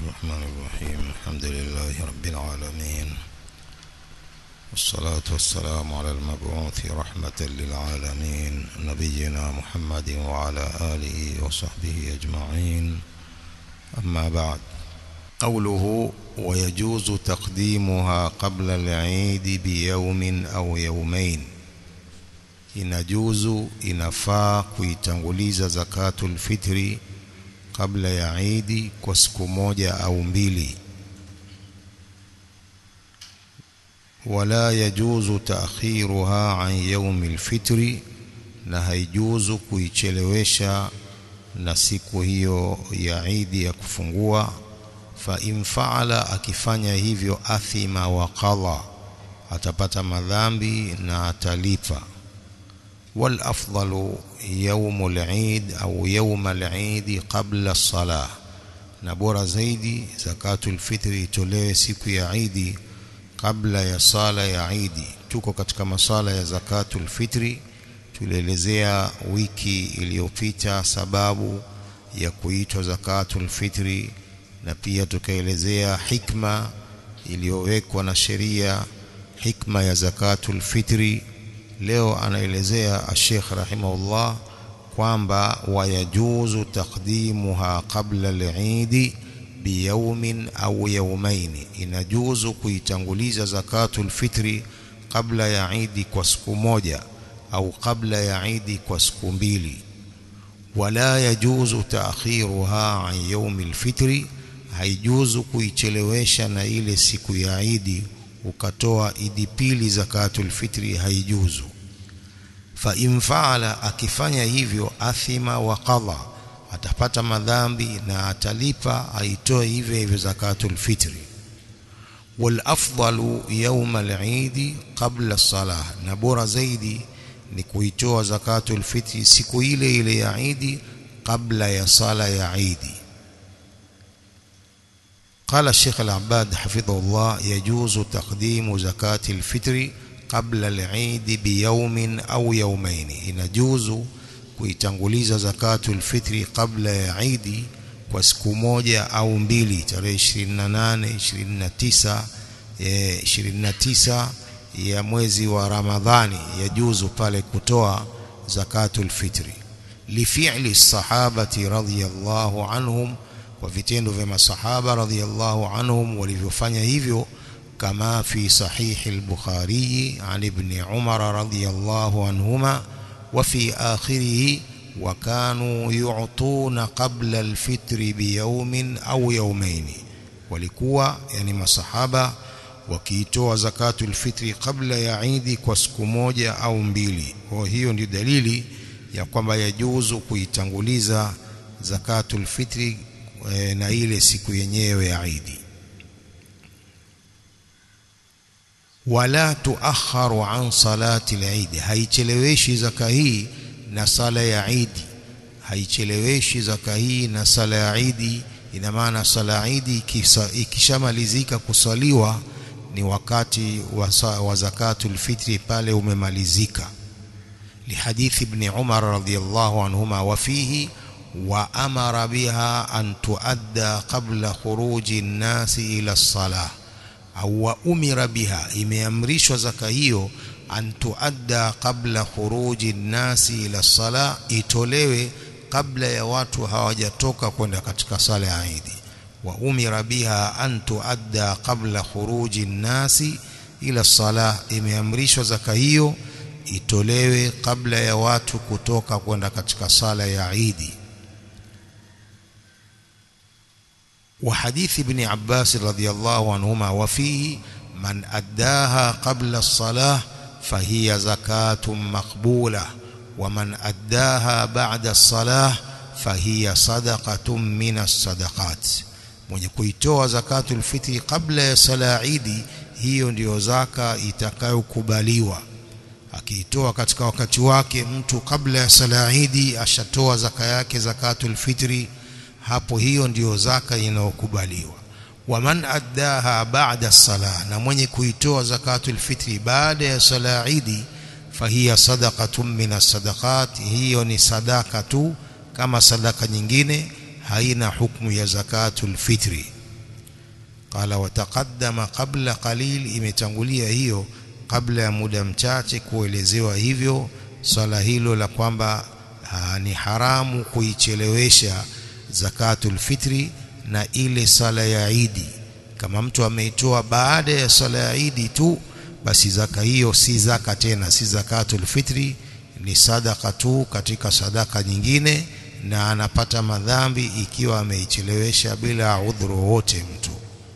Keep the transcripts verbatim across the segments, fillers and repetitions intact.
الرحمن الرحيم. الحمد لله رب العالمين، والصلاة والسلام على المبعوث رحمة للعالمين نبينا محمد وعلى آله وصحبه أجمعين. أما بعد، قوله ويجوز تقديمها قبل العيد بيوم أو يومين. inajuzu inafaa kuitanguliza zakatul fitri kabla ya Eid kwa siku moja au mbili. Wala yajuzu ta'khiruha an yawmil fitri, na haijuzu kuichelewesha na siku hiyo ya Eid ya kufungua. Fa in fa'ala, akifanya hivyo, athima wa qadha, atapata madhambi na atalipa. wal afdalu yawmul Eid au yawmal Eid qabla as-salah, na bora zaidi zakatul fitri itolewe siku ya Eid kabla ya sala ya Eid. Tuko katika masala ya zakatul fitri, tulielezea wiki iliyopita sababu ya kuitwa zakatul fitri, na pia tukaelezea hikma iliyowekwa na sheria, hikma ya zakatul fitri. Leo anaelezea Sheikh rahimahullah kwamba wayajuzu taqdimuha qabla al-Eid biyawmin au yawmayn, inajuzu kuitanguliza zakatul fitri kabla ya Eid kwa siku moja au kabla ya Eid kwa siku mbili. Wala yajuzu ta'khiruha an yawmil fitri, haijuzu kuichelewesha na ile siku ya Eid ukatoa Eid pili zakatul fitri, haijuzu. Fa in fa'ala, akifanya hivyo, athima wa qadha, atapata madhambi na atalipa, aitoe hivyo hivyo zakatul fitri. Wal afdalu yawm al-Eid qabla as-salah, na bora zaidi ni kuitoa zakatul fitri siku ile ile ya Eid kabla ya sala ya Eid. قال الشيخ العباد حفظه الله: يجوز تقديم زكاة الفطر قبل العيد بيوم أو يومين. inajuzu kuitanguliza zakatul fitri kabla ya Eid kwa siku moja au mbili, tarehe ishirini na nane, ishirini na tisa, ishirini na tisa ya mwezi wa Ramadhani, yajuzu pale kutoa zakatul fitri. Lifi'li as-sahabati radhiyallahu anhum, kwa vitendo vya masahaba radhiyallahu anhum walivyofanya hivyo, kama fi sahih al-Bukhari an ibn Umar radhiyallahu anhuma wa fi akhirih wa kanu yu'tuna qabla al-fitr bi yawmin aw yawmayn. Walikuwa yani masahaba wakiitoa zakatul fitri kabla ya Eid kwa siku moja au mbili. Kwa hiyo ndio dalili ya kwamba yajuzu kuitanguliza zakatul fitri na ile siku yenyewe ya Eid. Wala tuakharu an salati al-Eid, haicheleweshi zaka hii na sala ya Eid, haicheleweshi zaka hii na sala ya Eid. Ina maana sala ya Eid ikishamalizika kusaliwa ni wakati wa, wa zakatul fitri pale umemalizika. Lihadith ibn Umar radhiyallahu anhuma wa fihi wa amara biha an tuadda qabla khuruji an-nasi ila as-salah, au wa umira biha, imeamrishwa zaka hiyo an tuadda qabla khuruji an-nasi ila as-salah, itolewe kabla ya watu hawajatoka kwenda katika sala ya Eid. Wa umira biha an tuadda qabla khuruji an-nasi ila as-salah, imeamrishwa zaka hiyo itolewe kabla ya watu kutoka kwenda katika sala ya Eid. وحديث ابن عباس رضي الله عنهما وفيه من أداها قبل الصلاة فهي زكاة مقبولة، ومن أداها بعد الصلاة فهي صدقة من الصدقات. mwenye kuitoa zakatul fitri kabla ya sala Eid, hiyo ndio zaka itakayokubaliwa. Akiitoa katika wakati wake mtu kabla ya sala Eid, ashatoa zaka yake zakatul fitri, hapo hiyo ndio zaka inayokubaliwa. Wa man addaha ba'da as-salah, na mwenye kuitoa zakatul fitri baada ya sala Eid, fahiya sadaqatun min as-sadaqat, hiyo ni sadaka tu kama sadaka nyingine, haina hukumu ya zakatul fitri. Qala wa taqaddama qabla qalil, imetangulia hiyo kabla ya muda mchache kuelezewa hivyo swala hilo la kwamba ni haramu kuichelewesha zakatul fitri na ile sala ya Idi. Kama mtu ameitoa baada ya sala ya Idi tu, basi zaka hiyo si zaka tena, si zakatul fitri, ni sadaka tu katika sadaka nyingine, na anapata madhambi ikiwa ameichelewesha bila udhuru wote mtu.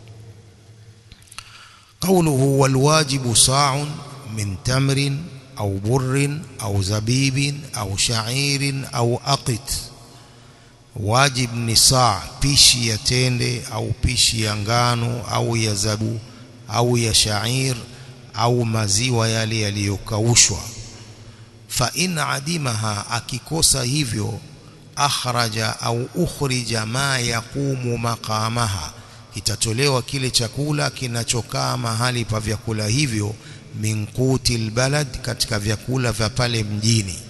Qawluhu wal wajibu sa'un min tamrin au burrin au zabibin au sha'irin au aqit. Wajib ni saa, pishi ya tende au pishi ya ngano au ya zabu au ya sha'ir au maziwa yale yaliyokaushwa. Fa in adimaha, akikosa hivyo, akhraja au ukhrija ma yaqumu maqamaha, itatolewa kile chakula kinachokaa mahali pa vyakula hivyo, min qutil balad, katika vyakula vya pale mjini.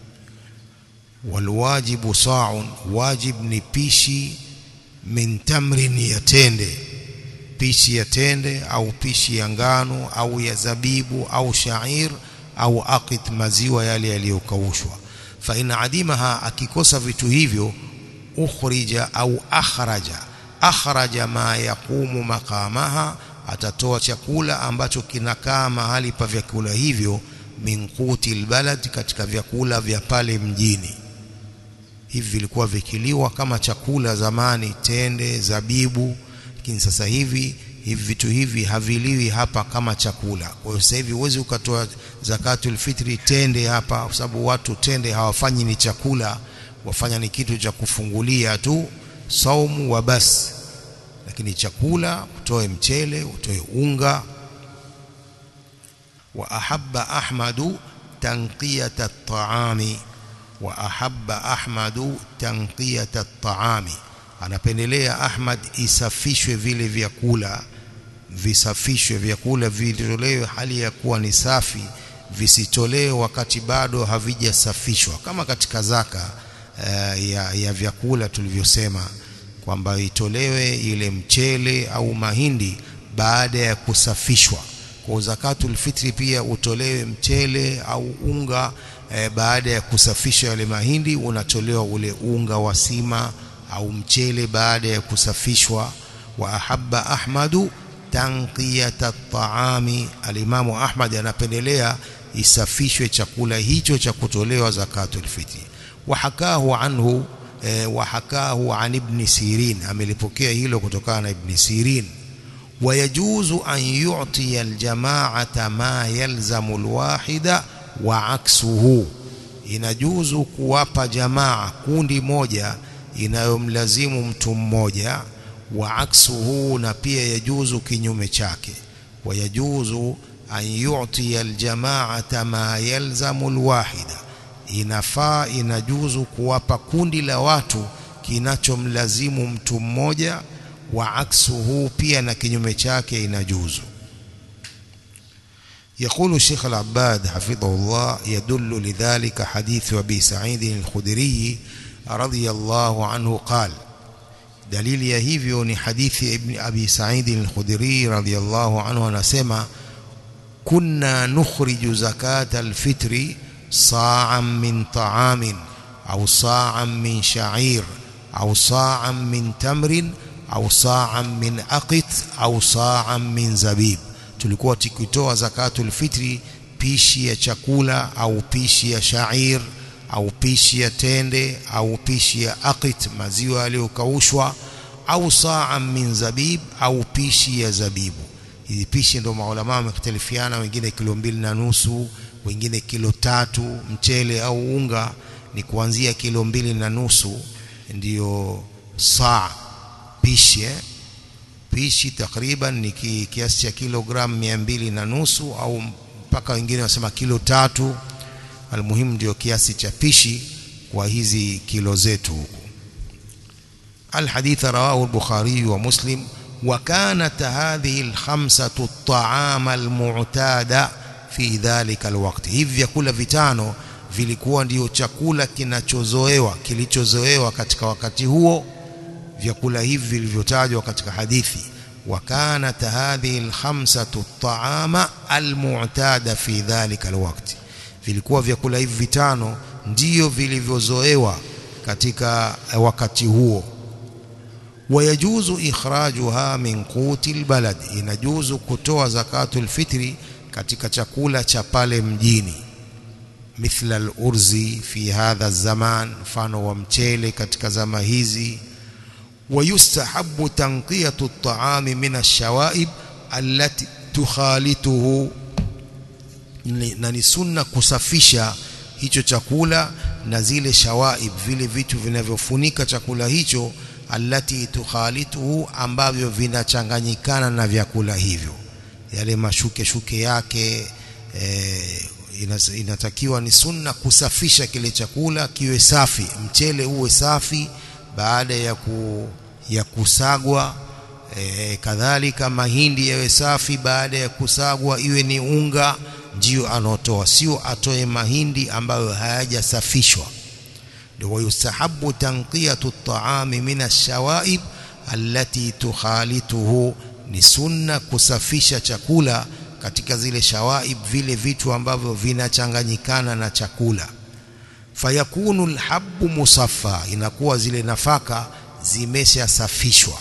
Walwajibu sa'un, wajib ni pishi min tamrin, ya tende, pishi ya tende au pishi ya ngano au ya zabibu au sha'ir au aqit, maziwa yale yaliyokaushwa. Fa in adimaha, akikosa vitu hivyo, ukhrija au akhraja, akhraja ma yaqumu maqamaha, atatoa chakula ambacho kinakaa mahali pa vyakula hivyo, min qutil balad, katika vyakula vya pale mjini. Hivi vilikuwa vikiliwa kama chakula zamani, tende, zabibu, lakini sasa hivi hivi vitu hivi haviliwi hapa kama chakula. Kwa hiyo sasa hivi huwezi ukatoa zakatul fitri tende hapa, kwa sababu watu tende hawafanyi ni chakula, wafanya ni kitu cha kufungulia tu saumu wa basi. Lakini chakula utoe mchele, utoe unga. Wa ahabba Ahmadu tanqiyata at-ta'ami, wa ahabba Ahmadu tanqiyata at-ta'ami, anapendelea Ahmad isafishwe vile vyakula, visafishwe vyakula, vitolewe hali ya kuwa ni safi, visitolewe wakati bado havijasafishwa, kama katika zaka uh, ya, ya vyakula tulivyosema kwamba itolewe ile mchele au mahindi baada ya kusafishwa. Kwa zakatul fitri pia utolewe mchele au unga e, baada ya kusafisha yale mahindi, unatolewa ule unga wa sima au mchele baada ya kusafishwa. Wa ahabba Ahmadu tanqiyata at-ta'ami, alimamu Ahmad anapendelea isafishwe chakula hicho cha kutolewa zakatul fitri. Wa hakahu anhu e, wa hakahu an ibn Sirin, amelipokea hilo kutokana na Ibn Sirin. Wa yajuzu an yu'tiya al-jama'ata ma yalzamu al-wahida wa aksuhu, inajuzu kuwapa jamaa, kundi moja, inayomlazimu mtu mmoja, wa aksuhu, na pia yajuzu kinyume chake. Wa yajuzu an yu'tiya al-jama'ata ma yalzamu al-wahida, inafaa, inajuzu kuwapa kundi la watu kinachomlazimu mtu mmoja, wa aksuhu, pia na kinyume chake inajuzu. يقول الشيخ العباد حفظه الله: يدل لذلك حديث أبي سعيد الخدري رضي الله عنه قال. دليل يهيفيو ni hadithi ibn Abi Sa'id al-Khudri radiyallahu anhu, anasema kunna nukhriju zakata al-fitri sa'an min ta'amin au sa'an min sha'ir au sa'an min tamrin au sa'an min aqit au sa'an min zabib. Tulikuwa tukitoa zakatul fitri pishi ya chakula au pishi ya sha'ir au pishi ya tende au pishi ya aqit, maziwa yaliyokaushwa, au sa'an min zabib, au pishi ya zabibu. Hizi pishi ndio maulama wamekhtalifiana, wengine kilo mbili na nusu, wengine kilo tatu. Mchele au unga ni kuanzia kilo mbili na nusu ndio saa pishi eh? Pishi takriban ni kiasi cha kilogram mia mbili na nusu, au mpaka wengine wasema kilo tatu. Almuhimu ndio kiasi cha pishi kwa hizi kilo zetu huko. Alhadith rawahu al-Bukhari wa Muslim. Wa kanat hadhihi al-khamsatu at-ta'ama al-mu'tada fi dhalika al-waqt, hivi vyakula vitano vilikuwa ndio chakula kinachozoewa, kilichozoewa katika wakati huo, vyakula hivi vilivyotajwa katika hadithi. وكانت هذه الخمسة الطعام المعتاد في ذلك الوقت. vilikuwa vyakula hivi vitano ndio vilivyozoewa katika wakati huo. wayajuzu ikhrajuha min qutil balad, inajuzu kutoa zakatul fitri katika chakula cha pale mjini, mithla al-urzi fi hadha zaman, mfano wa mchele katika zama hizi. ويستحب تنقية الطعام من الشوائب التي تخالطه, na ni sunna kusafisha hicho chakula na zile shawaib, vile vitu vinavyofunika chakula hicho, allati tukhalituhu, ambavyo vinachanganyikana na vyakula hivyo, yale mashuke shuke yake. E, inatakiwa ni sunna kusafisha kile chakula kiwe safi, mchele uwe safi baada ya ku, ya kusagwa. E, kadhalika mahindi yawe safi baada ya kusagwa, iwe ni unga ndio anotoa, sio atoe mahindi ambayo hayajasafishwa. Ndio yustahabu tanqiyatu at-ta'ami min ash-shawaib allati tukhalituhu, ni sunna kusafisha chakula katika zile shawaib, vile vitu ambavyo vinachanganyikana na chakula. Fayakunu alhabbu musaffa, inakuwa zile nafaka zimeshasafishwa.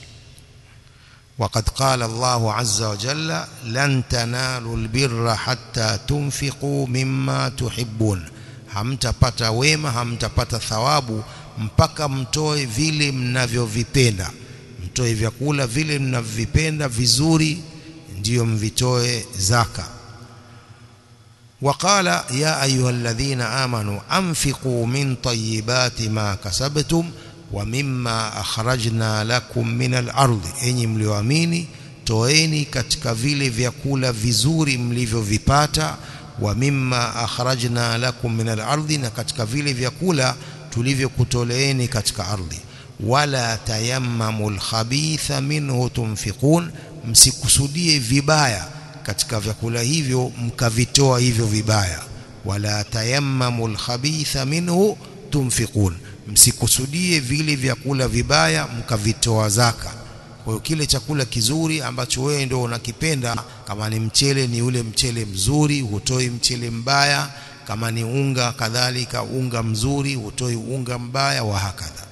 وقد قال الله عز وجل لن تنالوا البر حتى تنفقوا مما تحبون, hamtapata wema, hamtapata thawabu mpaka mtoe vile mnavyovipenda. Mtoe vyakula vile mnavyovipenda vizuri, ndio mvitoe zaka. وقال يا أيها الذين آمنوا أنفقوا من طيبات ما كسبتم ومما أخرجنا لكم من الأرض, enyi mlioamini toeni katika vile vyakula vizuri mlivyovipata, wa mimma akhrajna lakum min al-ardi, na katika vile vyakula tulivyokutoleeni katika ardhi. Wala tayammamul khabitha minhu tunfiqun, msikusudie vibaya katika vyakula hivyo mkavitoa hivyo vibaya. Wala tayammamul khabitha minhu tunfiqun, msikusudie vile vyakula vibaya mkavitoa zaka. Kwa hiyo kile chakula kizuri ambacho wewe ndio unakipenda, kama ni mchele ni ule mchele mzuri, hutoi mchele mbaya. Kama ni unga kadhalika, unga mzuri, hutoi unga mbaya, wa hakadha.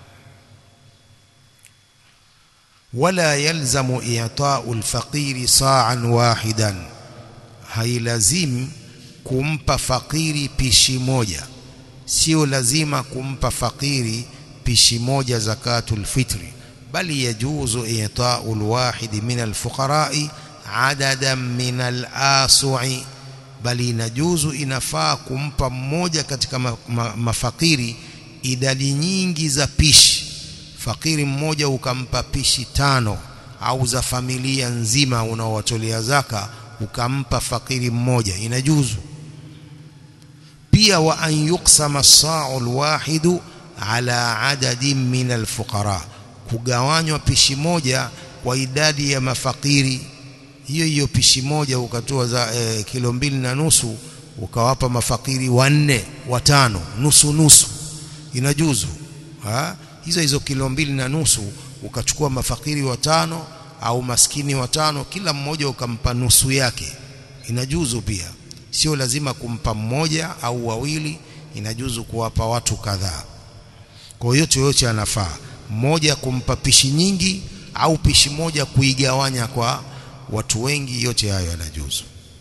Wala yalzamu i'ta'u al-faqiri sa'an wahidan, hailazim kumpa fakiri pishi moja. Sio lazima kumpa fakiri pishi moja zakatul fitri, bali yajuzu i'ta'u al-wahid min al-fuqara'i adadan min al-asu'i, bali inajuzu, inafaa kumpa mmoja katika ma, ma, mafakiri idadi nyingi za pishi. Fakiri mmoja ukampa pishi tano, au za familia nzima unaowatolea zaka ukampa fakiri mmoja, inajuzu. Pia wa an yuqsama as-sa'u al-wahidu ala adadin min al-fuqara, kugawanywa pishi moja kwa idadi ya mafakiri. Hiyo hiyo pishi moja ukatoa za e, kilo mbili na nusu ukawapa mafakiri wanne watano, nusu nusu, inajuzu. Ha? Hizo hizo kilo mbili na nusu ukachukua mafakiri watano au maskini watano, kila mmoja ukampa nusu yake, inajuzu pia. Sio lazima kumpa mmoja au wawili, inajuzu kuwapa watu kadhaa. Kwa hiyo yote anafaa, mmoja kumpa pishi nyingi au pishi moja kuigawanya kwa watu wengi, yote hayo yanajuzu.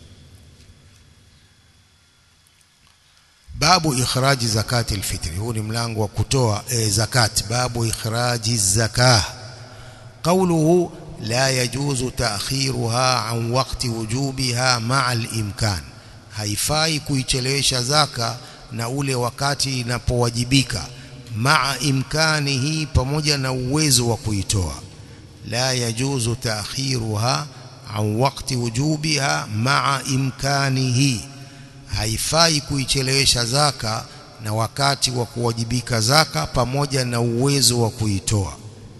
Babu ikhraji zakati al-fitri, huu ni mlango wa kutoa e, zakati. Babu ikhraji zakah. Qawluhu la yajuzu ta'khiruha an waqti wujubiha ma'a al-imkan, haifai kuichelewesha zaka na ule wakati inapowajibika, ma'a imkanihi, pamoja na uwezo wa kuitoa. La yajuzu ta'khiruha an waqti wujubiha ma'a imkanihi, haifai kuichelewesha zaka na wakati wa kuwajibika zaka pamoja na uwezo wa kuitoa.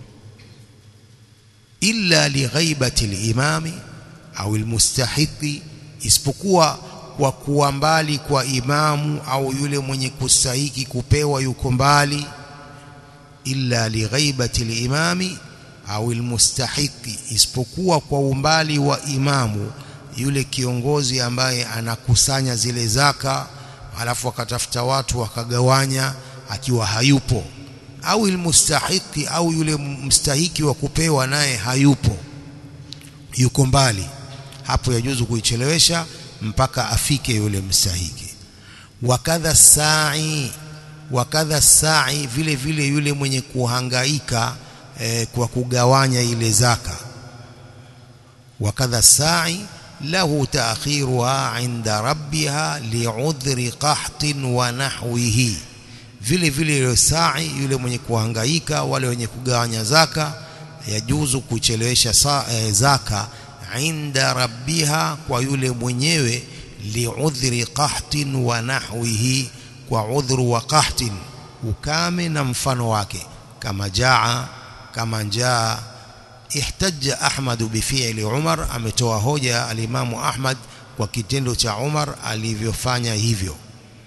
Illa li ghaibati al-imami au al-mustahiqi, isipokuwa kwa kuwa mbali kwa imamu au yule mwenye kustahiki kupewa yuko mbali. Illa li ghaibati al-imami au almustahiqi, isipokuwa kwa umbali wa imamu, yule kiongozi ambaye anakusanya zile zaka alafu akatafuta watu wakagawanya akiwa hayupo, au almustahiqi, au yule mstahiki wa kupewa naye hayupo, yuko mbali, hapo yajuzu kuichelewesha mpaka afike yule mstahiki. Wakadha sa'i, wakadha sa'i, vile vile yule mwenye kuhangaika eh, kwa kugawanya ile zaka. Wakadha sa'i lahu ta'khiruha 'inda rabbiha li'udhri qahtin wa nahwihi, vile vile yule sa'i, yule mwenye kuhangaika, wale wenye kugawanya zaka, yajuzu kuchelewesha eh, zaka inda rabbiha, kwa yule mwenyewe, li'udhri qahtin wa nahwihi, kwa udhuru wa qahtin, ukame na mfano wake, kama jaa, kama njaa. Ihtajja Ahmad bifi'li Umar, ametoa hoja alimamu Ahmad kwa kitendo cha Umar alivyofanya hivyo.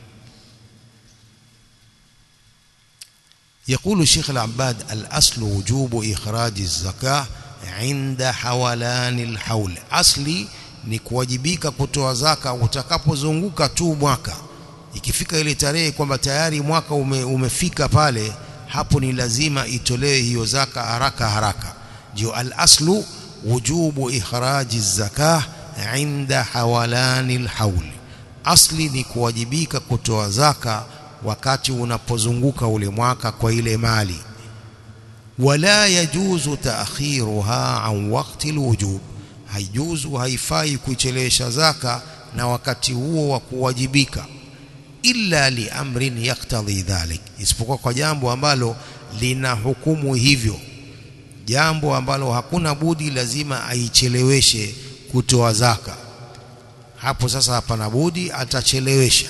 يقول الشيخ العباد: الأصل وجوب إخراج الزكاة عند حولان الحول. Asli ni kuwajibika kutoa zaka utakapozunguka tu mwaka. Ikifika ile tarehe kwamba tayari mwaka ume, umefika pale, hapo ni lazima itolewe hiyo zaka haraka haraka. Ndio al-aslu wujubu ikhraji zakah inda hawalani al-hawl. Asli ni kuwajibika kutoa zaka wakati unapozunguka ule mwaka kwa ile mali. Wala yajuzu ta'khiruha an waqti al-wujub, haijuzu, haifai kuichelewesha zaka na wakati huo wa kuwajibika, illa li amrin yaktadhi dhalik, isipokuwa kwa jambo ambalo lina hukumu hivyo, jambo ambalo hakuna budi lazima aicheleweshe kutoa zaka, hapo sasa hapana budi atachelewesha.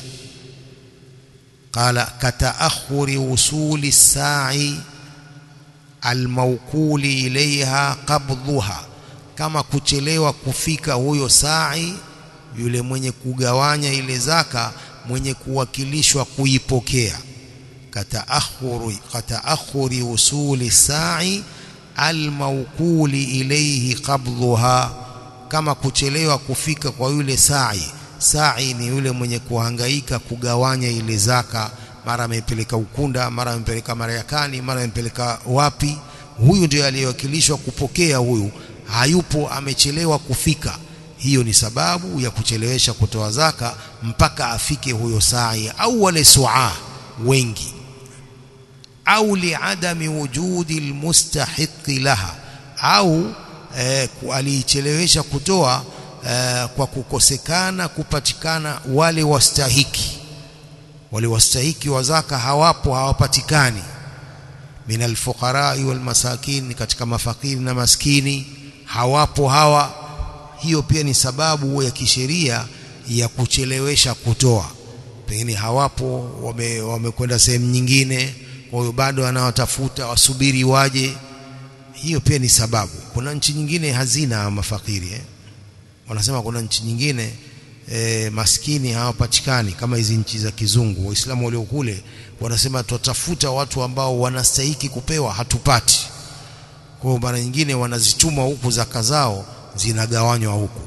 Qala kataakhuri usuli sa'i almawkuli ilayha qabdhuha, kama kuchelewa kufika huyo sa'i, yule mwenye kugawanya ile zaka, mwenye kuwakilishwa kuipokea. Kataakhuri kataakhuri usuli sa'i almawkuli ilayhi qabdhuha, kama kuchelewa kufika kwa yule sa'i. Sa'i ni yule mwenye kuhangaika kugawanya ile zaka, mara amepeleka Ukunda, mara amepeleka Marekani, mara amepeleka wapi, huyu ndiye aliyewakilishwa kupokea, huyu hayupo, amechelewa kufika. Hiyo ni sababu ya kuchelewesha kutoa zaka mpaka afike huyo sa'i, au wale su'a wengi, au liadami wujudi almustahiqi laha, au eh, alichelewesha kutoa eh, kwa kukosekana kupatikana wale wastahiki. Wale wastahiki wa zaka hawapo, hawapatikani. Min alfuqara wal masakin, katika mafakiri na maskini hawapo hawa. Hiyo pia ni sababu ya kisheria ya kuchelewesha kutoa, pengine hawapo, wame wamekwenda sehemu nyingine, kwa hiyo bado anawatafuta, wasubiri waje. Hiyo pia ni sababu. Kuna nchi nyingine hazina mafakiri eh? Wanasema kuna nchi nyingine e, maskini hawapatikani, kama hizi nchi za kizungu. Waislamu walio kule wanasema tutafuta watu ambao wanastahili kupewa, hatupati. Kwa hiyo mara nyingine wanazituma huku zaka zao zinagawanywa huku.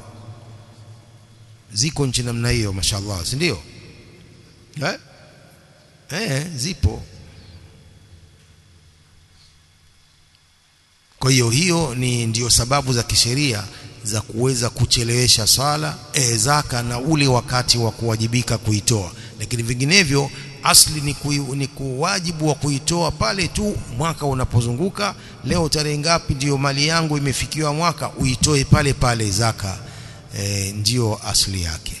Ziko nchi namna hiyo, mashallah, si ndio? Eh? Eh, zipo. Kwa hiyo hiyo ni ndio sababu za kisheria za kuweza kuchelewesha sala e, zaka na ule wakati wa kuwajibika kuitoa. Lakini vinginevyo asli ni, kui, ni kuwajibu wa kuitoa pale tu mwaka unapozunguka. Leo tarehe ngapi ndio mali yangu imefikiwa mwaka, uitoe pale pale zaka, e, ndio asli yake.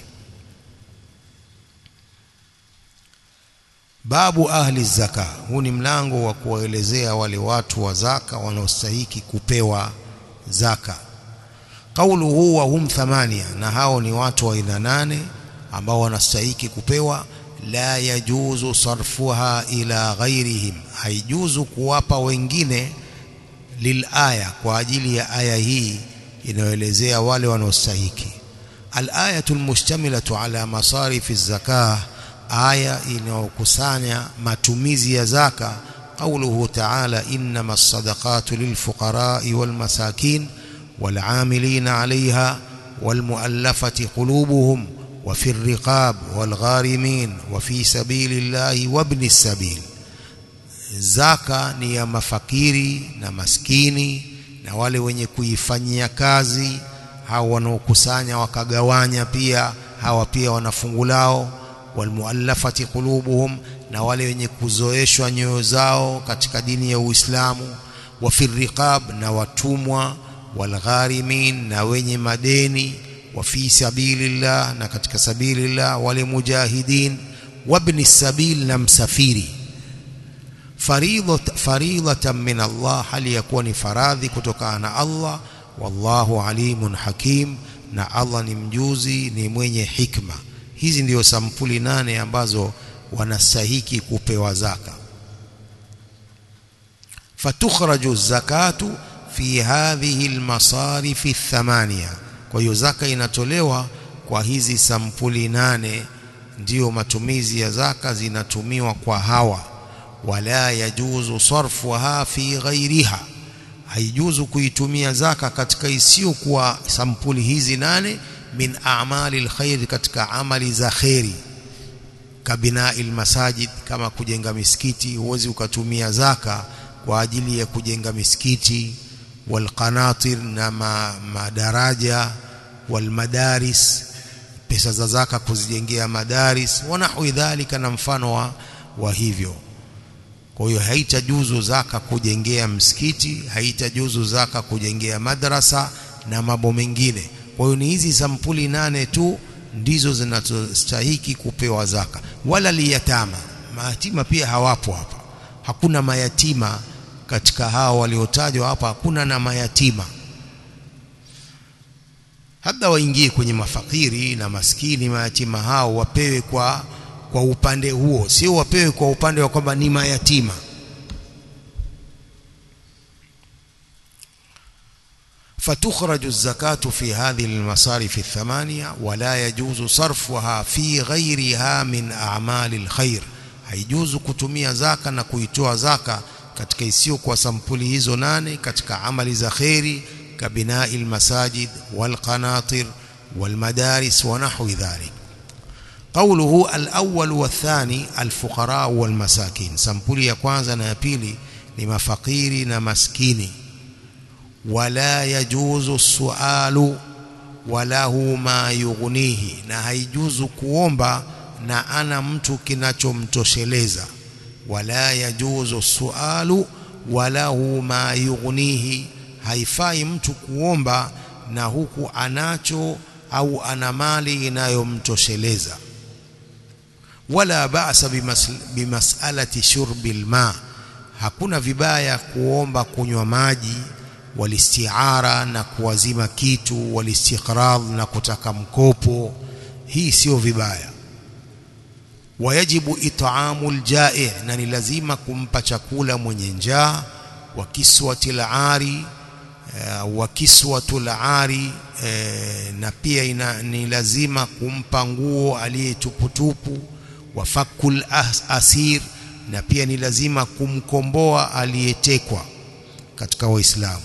Babu ahli zaka, huu ni mlango wa kuwaelezea wale watu wa zaka wanaostahili kupewa zaka. Kauluhu wa hum thamania, na hao ni watu wa aina nane ambao wanastahili kupewa. La yajuzu sarfuha ila ghairihim, haijuzu kuwapa wengine, lilaya, kwa ajili ya aya hii inayoelezea wale wanaostahili. Al-ayatul mustamilatu ala masarifi zakah, aya inayokusanya matumizi ya zaka. قوله تعالى إنما الصدقات للفقراء والمساكين والعاملين عليها والمؤلفة قلوبهم وفي الرقاب والغارمين وفي سبيل الله وابن السبيل. Zaka ni ya mafakiri na maskini na wale wenye kuifanyia kazi, hao wanaokusanya wakagawanya pia, hawa pia wanafungu lao. Walmuallafati qulubuhum, na wale wenye kuzoeshwa nyoyo zao katika dini ya Uislamu. Wa fi riqab, na watumwa. Walgharimin, na wenye madeni. Wa fi sabilillah, na katika sabilillah. Wale mujahidin. Wabni sabil, na msafiri. faridatan min Allah, hali yakuwa ni faradhi kutokana na Allah. Wallahu alimun hakim, na Allah ni mjuzi, ni mwenye hikma. Hizi ndio sampuli nane ambazo wanastahiki kupewa zaka. Fatukhraju zakatu fi hadhihi almasarif athamania, kwa hiyo zaka inatolewa kwa hizi sampuli nane, ndio matumizi ya zaka zinatumiwa kwa hawa. Wala yajuzu sarfuha fi ghairiha, haijuzu kuitumia zaka katika isiyo kwa sampuli hizi nane. Min a'mali alkhair, katika amali za khairi. Kabina'il masajid, kama kujenga misikiti, huwezi ukatumia zaka kwa ajili ya kujenga misikiti. Walqanatir, na ma, madaraja. Walmadaris, pesa za zaka kuzijengea madaris. Wanahu dhalika, na mfano wa, wa hivyo. Kwa hiyo haitajuzu zaka kujengea msikiti, haitajuzu zaka kujengea madrasa na mambo mengine. Kwa hiyo ni hizi sampuli nane tu ndizo zinazostahiki kupewa zaka. Wala liyatama, mayatima pia hawapo hapa. Hakuna mayatima katika hao waliotajwa hapa, hakuna na mayatima. Hata waingie kwenye mafakiri na maskini, mayatima hao wapewe kwa kwa upande huo, sio wapewe kwa upande wa kwamba ni mayatima. فتخرج الزكاة في هذه المصارف الثمانية ولا يجوز صرفها في غيرها من أعمال الخير. haijuzu kutumia zaka na kuitoa zaka katika isiyo kwa sampuli hizo nane katika amali za khairi. Kabina'il masajid walqanatir walmadaris wa nahwi dhalik. قوله الأول والثاني الفقراء والمساكين, sampuli ya kwanza na ya pili ni mafakiri na maskini. Wala yajuzu sualu walahu ma yughnihi, na haijuzu kuomba na ana mtu kinachomtosheleza. Wala yajuzu sualu walahu ma yughnihi, haifai mtu kuomba na huku anacho au ana mali inayomtosheleza. Wala ba'sa bimas'alati shurbil ma, hakuna vibaya kuomba kunywa maji. Walistiara, na kuwazima kitu. Walistiqrad, na kutaka mkopo, hii sio vibaya. Wayajibu it'amul ja'i, na ni lazima kumpa chakula mwenye njaa. Wa kiswatil ari, wa kiswatul ari, na pia ina, ni lazima kumpa nguo aliyetuputupu. Wa fakul asir, na pia ni lazima kumkomboa aliyetekwa katika Waislamu.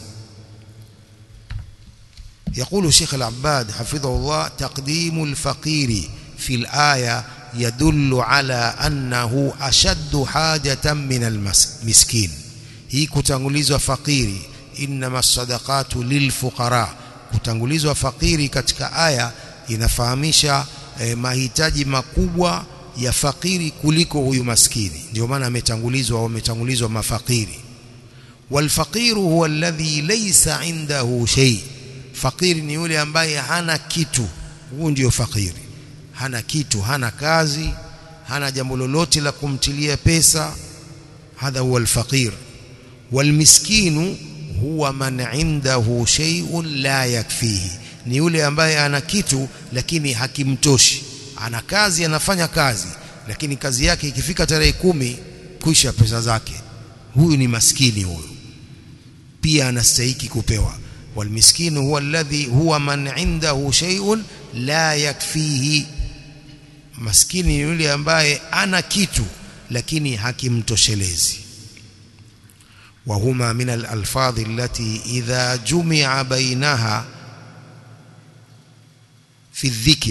يقول الشيخ العباد حفظه الله: تقديم الفقير في الآية يدل على أنه أشد حاجة من المسكين. هي كتنغليزwa fakiri, إنما الصدقات للفقراء. Kutangulizwa fakiri katika aya inafahamisha eh, mahitaji makubwa ya fakiri kuliko huyu maskini. Ndio maana ametangulizwa au ametangulizwa mafakiri. Walfaqiru huwa alladhi laysa indahu shay, fakiri ni yule ambaye hana kitu. Huyo ndio fakiri, hana kitu, hana kazi, hana jambo lolote la kumtilia pesa. Hadha huwa alfaqir. Walmiskinu huwa man indahu shay'un la yakfihi, ni yule ambaye ana kitu lakini hakimtoshi. Ana kazi, anafanya kazi, lakini kazi yake ikifika tarehe kumi kuisha pesa zake. Huyu ni maskini, huyu pia anastahili kupewa. Walmiskinu huwa alladhi huwa man indahu shay'un la yakfihi, maskini yule ambaye ana kitu lakini hakimtoshelezi. وهما من الألفاظ التي إذا جمع بينها في الذكر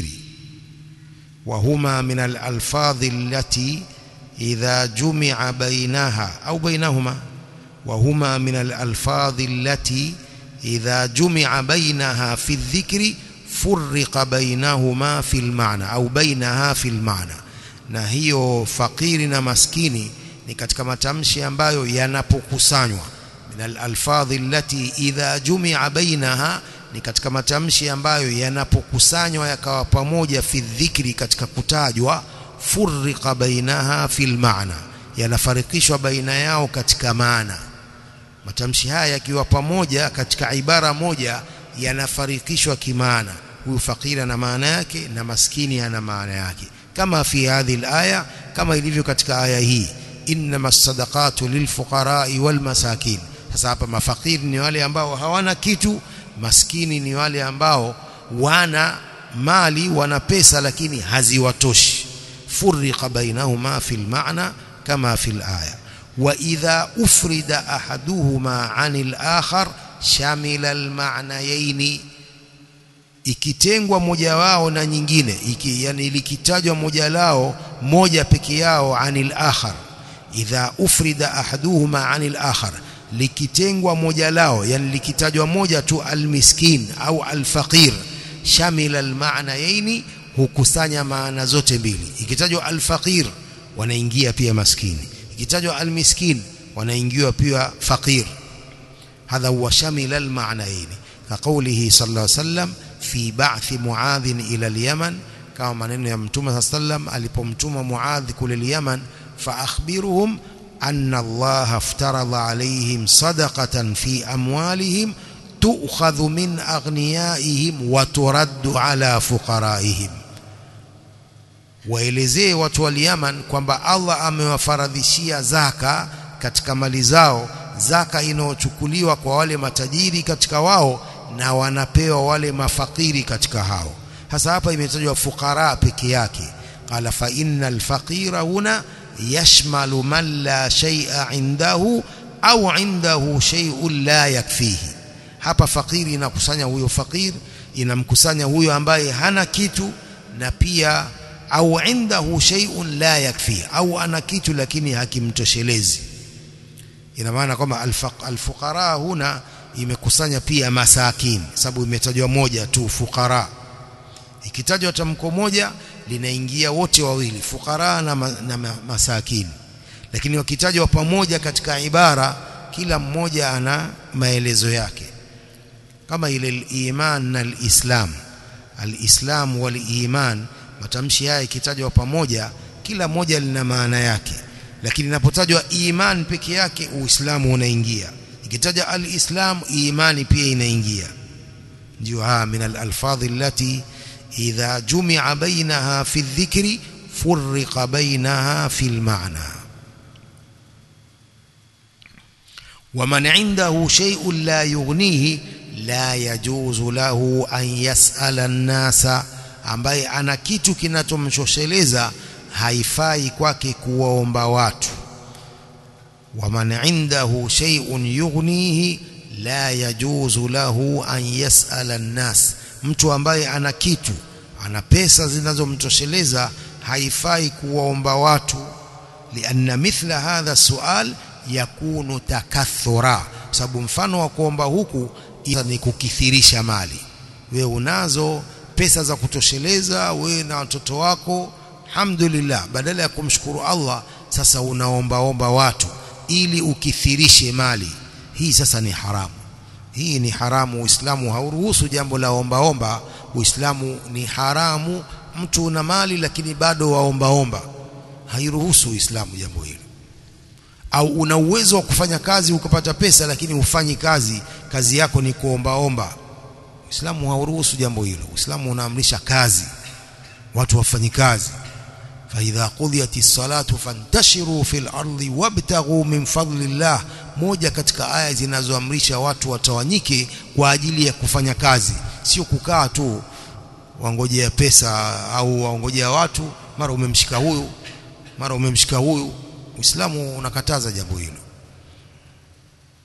وهما من الألفاظ التي إذا جمع بينها أو بينهما وهما من الألفاظ التي إذا جمع بينها في الذكر فرق بينهما في المعنى أو بينها في المعنى. Na hiyo fakiri na maskini ni katika matamshi ambayo yanapokusanywa, min al-alfadhi allati idha jumi'a bainaha, ni katika matamshi ambayo yanapokusanywa yakawa pamoja fi dhikri, katika kutajwa, furriqa bainaha fil maana, yanafarikishwa baina yao katika maana. Matamshi haya yakiwa pamoja katika ibara moja yanafarikishwa kimaana. Huyu fakiri ana maana yake na maskini ana maana yake, kama fi hadhihi al-aya, kama ilivyo katika aya hii, innamas sadaqatu lilfuqara'i wal masakin. Sasa hapa mafakiri ni wale ambao hawana kitu, maskini ni wale ambao wana mali, wana pesa lakini haziwatoshi. Furriqa bainahuma fil ma'na kama fil aya. Wa idha ufrida ahaduhuma 'anil akhar shamila al ma'nayaini, ikitengwa moja wao na nyingine, iki yani likitajwa moja lao moja peke yao, anil akhar. Idha ufrida ahaduhuma anil akhar, likitengwa moja lao, yani likitajwa moja tu, almiskin au alfaqir, shamila almaanayaini, hukusanya maana zote mbili. Ikitajwa alfaqir wanaingia pia maskini, ikitajwa almiskin wanaingia pia faqir. Hadha huwa shamila almaanayaini, kaqawlihi sallallahu alayhi wasallam fi ba'thi Muadh ila al-Yaman, kama maneno ya Mtume sallallahu alayhi wasallam alipomtuma Muadh kule Yaman, fa akhbiruhum anna Allah aftarada alayhim sadaqatan fi amwalihim tu'khadhu min aghniyaihim wa turaddu ala fuqaraihim. Waelezee watu wa Yaman kwamba Allah amewafaradhishia zaka katika mali zao, zaka inayochukuliwa kwa wale matajiri katika wao na wanapewa wale mafakiri katika hao. Hasa hapa imetajwa fuqara peke yake. Qala fa innal faqira huna yashmalu man la shay'a indahu au indahu shay'un la yakfihi. Hapa fakiri inakusanya huyo fakir, inamkusanya huyo ambaye hana kitu, na pia au indahu shay'un la yakfihi, au ana kitu lakini hakimtoshelezi. Ina maana kwamba al-fuqara huna imekusanya pia masakin, sababu imetajwa moja tu fuqara. Ikitajwa tamko moja linaingia wote wawili, fuqara na, ma, na masakin. Lakini wakitajwa pamoja katika ibara, kila mmoja ana maelezo yake, kama ile al-iman na al-islam. Al-islam wal-iman, matamshi haya ikitajwa pamoja kila moja lina maana yake, lakini inapotajwa iman peke yake uislamu unaingia. Ikitaja al-islam, imani pia inaingia. Ndio ha min al-alfadhi allati idha jumi'a bainaha fi dhikri furriqa bainaha fi al-ma'na. Wa man 'indahu shay'un la yughnihi la yajuzu lahu an yas'ala an-nasa, ambaye ana kitu kinachomshosheleza haifai kwake kuwaomba watu. ومن عنده شيء يغنيه لا يجوز له أن يسأل الناس, mtu ambaye ana kitu, ana pesa zinazomtosheleza haifai kuwaomba watu. Lianna mithla hadha sual yakunu takathura, sababu mfano wa kuomba huku ni kukithirisha mali. Wewe unazo pesa za kutosheleza, wewe na watoto wako, alhamdulillah, badala ya kumshukuru Allah sasa unaomba omba watu ili ukithirishe mali. Hii sasa ni haramu, hii ni haramu. Uislamu hauruhusu jambo la omba omba. Uislamu ni haramu mtu una mali lakini bado waomba omba, hairuhusu Uislamu jambo hilo. Au una uwezo wa kufanya kazi ukapata pesa lakini ufanyi kazi, kazi yako ni kuomba omba, Uislamu hauruhusu jambo hilo. Uislamu unaamrisha kazi, watu wafanye kazi. فإذا قضيت الصلاة فانتشروا في الأرض وابتغوا من فضل الله, moja katika aya zinazoamrisha watu watawanyike kwa ajili ya kufanya kazi, sio kukaa tu wangojea pesa au wangojea watu, mara umemshika huyu mara umemshika huyu. Uislamu unakataza jambo hilo.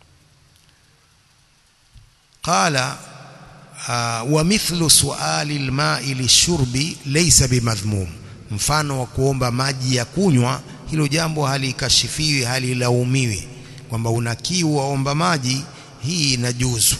Qala wa mithlu suali alma'i lishurbi laysa bimadhmum, mfano wa kuomba maji ya kunywa, hilo jambo halikashifiwi, halilaumiwi, kwamba una kiu waomba maji, hii inajuzu.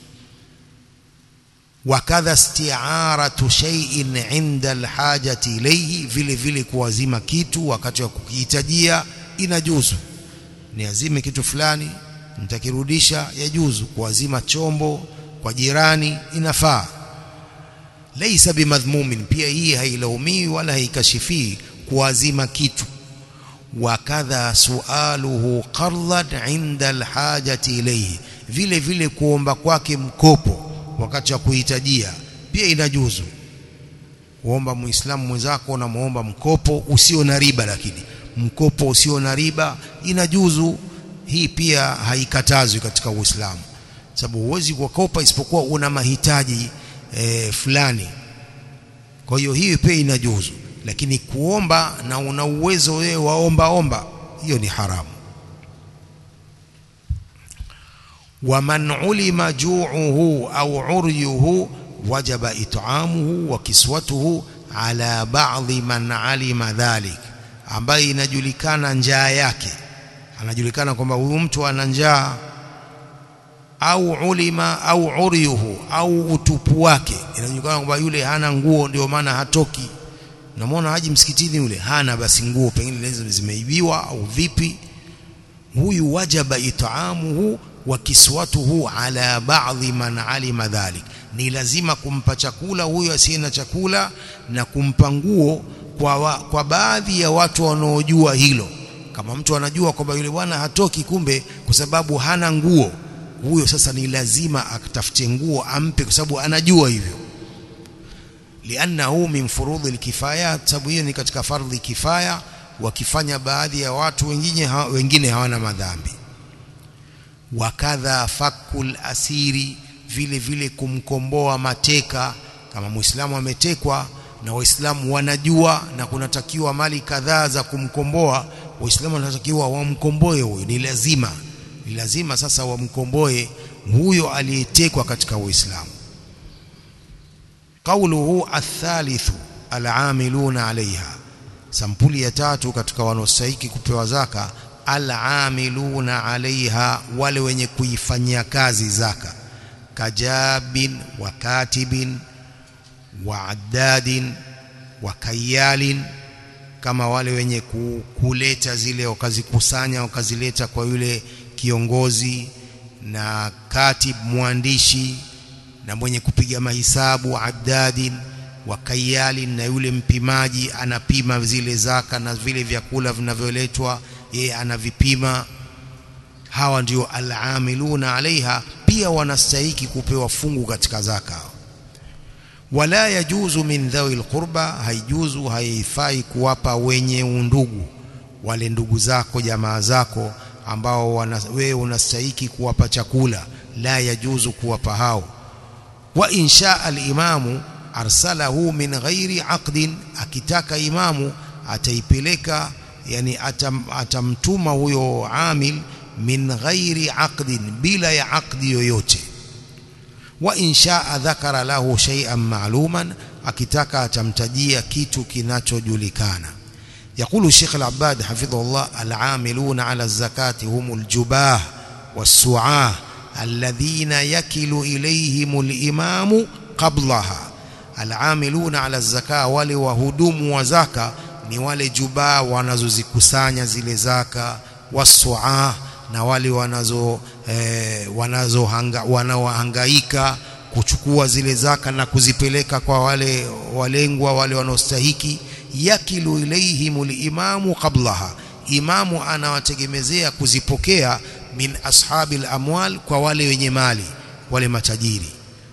Wakadha isti'aratu shay'in 'inda alhajati ilayhi, vile vile kuazima kitu wakati wa kukihitajia inajuzu. Niazime kitu fulani nitakirudisha, yajuzu. Kuazima chombo kwa jirani inafaa. Laysa bimadhmumin, pia hii hailaumiwi wala haikashifii kuazima kitu. Wakadha sualuhu qardan 'inda alhajati ilayhi, vile vile kuomba kwake mkopo wakati wa kuhitajia pia inajuzu. Kuomba muislamu mwenzako na muomba mkopo usio na riba, lakini mkopo usio na riba inajuzu. Hii pia haikatazwi katika Uislamu, sababu huwezi kukopa isipokuwa una mahitaji e, fulani. Kwa hiyo hii pia inajuzu, lakini kuomba na una uwezo wewe waomba omba, hiyo ni haramu. ومن علم جوعه أو عريه وجب إطعامه وكسوته على بعض من علم ذلك, ambaye inajulikana njaa yake, anajulikana kwamba huyu mtu ana njaa, au ulima au uryuhu, au utupu wake, inajulikana kwamba yule hana nguo ndio maana hatoki. Unamwona haji msikitini yule hana basi nguo, pengine zimeibiwa au vipi, huyu wajaba itaamuhu wa kiswatuhu ala ba'dhi man alima dhalik, ni lazima kumpa chakula huyo asiye na chakula na kumpa nguo kwa, wa, kwa baadhi ya watu wanaojua hilo. Kama mtu anajua kwamba yule bwana hatoki kumbe kwa sababu hana nguo, huyo sasa ni lazima akatafute nguo ampe, kwa sababu anajua hivyo. Liannahu min furudhi alkifaya, sababu hiyo ni katika fardhi kifaya, wakifanya baadhi ya watu wengine ha, wengine hawana madhambi. Wakadha fakul asiri, vile vile kumkomboa mateka. Kama muislamu ametekwa na waislamu wanajua na kunatakiwa mali kadhaa za kumkomboa, waislamu wanatakiwa wamkomboe huyo, ni lazima ni lazima sasa wamkomboe huyo aliyetekwa katika Uislamu. Qawluhu athalithu al'amiluna alaiha, sampuli ya tatu katika wanaostahili kupewa zaka, al'amiluna alaiha, wale wenye kuifanyia kazi zaka. Kajabin wa katibin wa addadin wa kayalin, kama wale wenye kuleta zile wakazikusanya wakazileta kwa yule kiongozi, na katib mwandishi, na mwenye kupiga mahisabu addadin wa kayalin, na yule mpimaji anapima zile zaka na vile vyakula vinavyoletwa yeye anavipima. Hawa ndio al-amiluna alaiha, pia wanastahili kupewa fungu katika zaka. Wala yajuzu min dhawil qurba, haijuzu haifai kuwapa wenye undugu, wale ndugu zako jamaa zako ambao wewe unastahili kuwapa chakula, la yajuzu kuwapa hao. Wa insha al-imamu arsalahu min ghairi aqdin, akitaka imamu ataipeleka, yani atam, atamtuma huyo amil min ghairi aqdin, bila ya aqdi yoyote. Wa insha dhakara lahu shay'an ma'luman, akitaka atamtajia kitu kinachojulikana. Yakulu Sheikh Al-Abbad hafidhahullah, al-amiluna ala az-zakati humul jubah was-su'ah alladhina yakilu ilayhimul imamu qablaha. Al-amiluna ala az-zaka, wale wahudumu wa zaka ni wale jubaa wanazozikusanya zile zaka, wasu'a, na wale wanazo eh, wanazo hanga, wanaohangaika kuchukua zile zaka na kuzipeleka kwa wale walengwa, wale wanaostahiki. Yakilu ilayhimul imamu qablaha, imamu anawategemezea kuzipokea min ashabil amwal, kwa wale wenye mali, wale matajiri.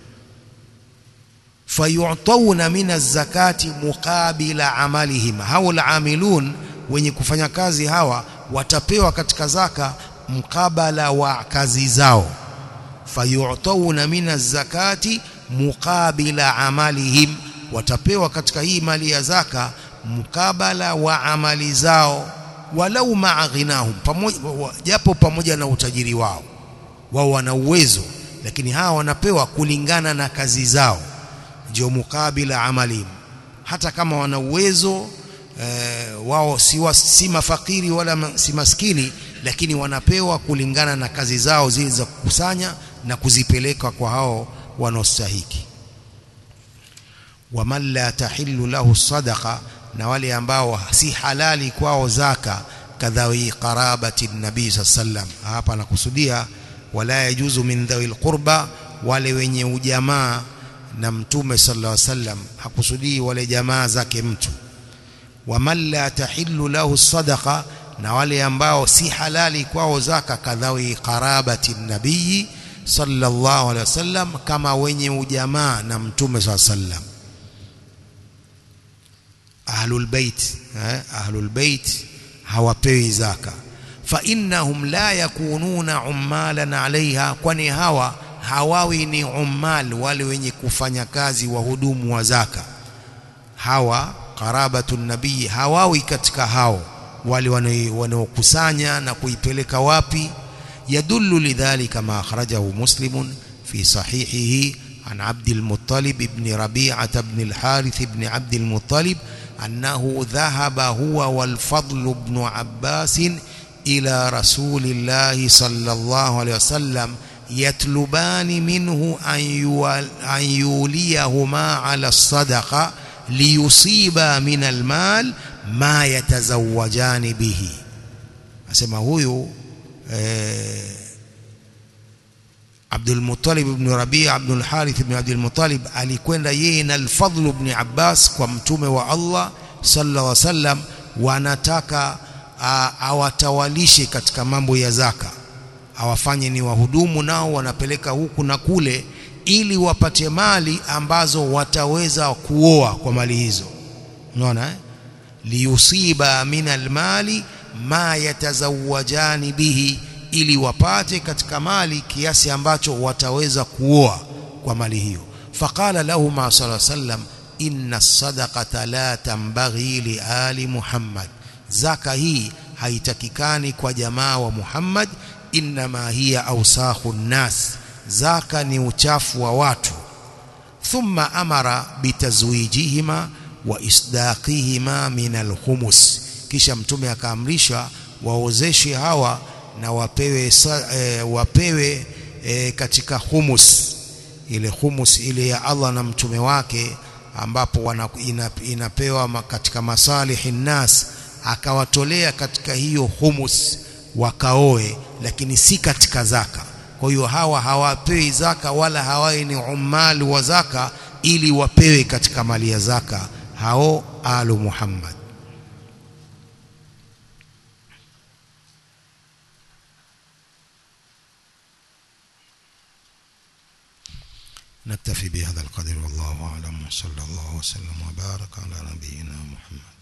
Fayu'tawna min az-zakati muqabila amalihim, hao al-amilun wenye kufanya kazi hawa watapewa katika zaka mkabala wa kazi zao. Fayu'tawna min az-zakati muqabila amalihim, watapewa katika hii mali ya zaka mkabala wa amali zao. Walau ma'a ghinahum, pamoja japo pamoja na utajiri wao, wao wana uwezo lakini hawa wanapewa kulingana na kazi zao, ndio mukabila amali. Hata kama wana uwezo e, wao si, wa, si mafakiri wala si maskini, lakini wanapewa kulingana na kazi zao zile za kukusanya na kuzipeleka kwa hao wanaostahiki. Waman la tahillu lahu sadaqa, na wale ambao si halali kwao zaka, kadhawi qarabati nabii sallam. Hapa nakusudia wala yajuzu min dhawil qurba, wale wenye ujamaa na mtume sallallahu alaihi wasallam, hakusudii wale jamaa zake mtu. Waman la tahillu lahu sadaqa, na wale ambao si halali kwao zaka, kadhawi qarabati nabii sallallahu alaihi wasallam, kama wenye ujamaa na mtume sallallahu alaihi wasallam. Ahlul bait, eh, ahlul bait hawapewi zaka. Fa innahum la yakununa ummalan alaiha, kwani hawa hawawi ni ummal, wale wenye kufanya kazi wahudumu wa zaka. Hawa qarabatun nabii hawawi katika hao wale wanaokusanya na kuipeleka wapi. Yadullu lidhalika ma akhrajahu Muslimun fi sahihihi an Abdul Muttalib ibn Rabi'ah ibn al-Harith ibn Abdul Muttalib أنه ذهب هو والفضل بن عباس إلى رسول الله صلى الله عليه وسلم يطلبان منه أن يوليهما على الصدقة ليصيبا من المال ما يتزوجان به. أسمى هو Abdul Muttalib ibn Rabi'a ibn al-Harith ibn Abdul Muttalib alikwenda yeye na al-Fadl ibn Abbas kwa mtume wa Allah sallallahu alaihi wasallam, wanataka awatawalishe katika mambo ya zaka, awafanye ni wahudumu, nao wanapeleka huku na kule, ili wapate mali ambazo wataweza kuoa kwa mali hizo. Unaona eh? Liyusiba min al-mali ma yatazawajani bihi, ili wapate katika mali kiasi ambacho wataweza kuoa kwa mali hiyo. Faqala lahu ma sallallahu alayhi wasallam, inna as-sadaqata la tambaghi li ali Muhammad, zaka hii haitakikani kwa jamaa wa Muhammad. Inma hiya awsakhu an-nas, zaka ni uchafu wa watu. Thumma amara bitazwijihima wa isdaqihima min al-khumus, kisha mtume akaamrisha waozeshe hawa na wapewe e, wapewe e, katika humus, ile humus ile ya Allah na mtume wake, ambapo wana, ina, inapewa katika masalihi nas, akawatolea katika hiyo humus wakaoe, lakini si katika zaka. Kwa hiyo hawa hawapewi zaka wala hawai ni ummal wa zaka, ili wapewe katika mali ya zaka hao alu Muhammad. نكتفي بهذا القدر والله أعلم، صلى الله وسلم وبارك على نبينا محمد.